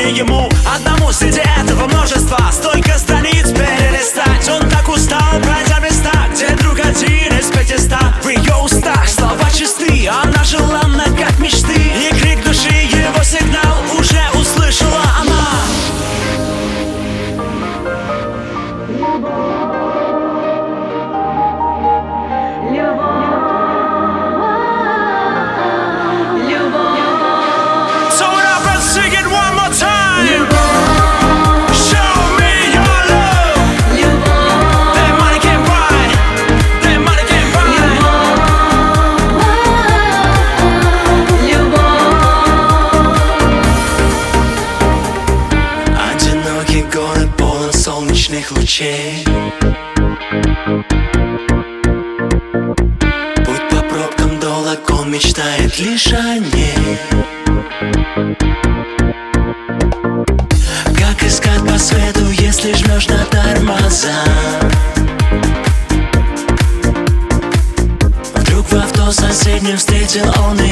не ему одному среди этого множества столько страниц перелистать. Он так устал, пройдя места, где друг один из 500. В ее устах слова чисты, она желанна, как мечты. И крик души, его сигнал уже услышала она. Город полон солнечных лучей. Путь по пробкам долг, он мечтает лишь о ней. Как искать по свету, если жмешь на тормоза? Вдруг в авто соседнем встретил он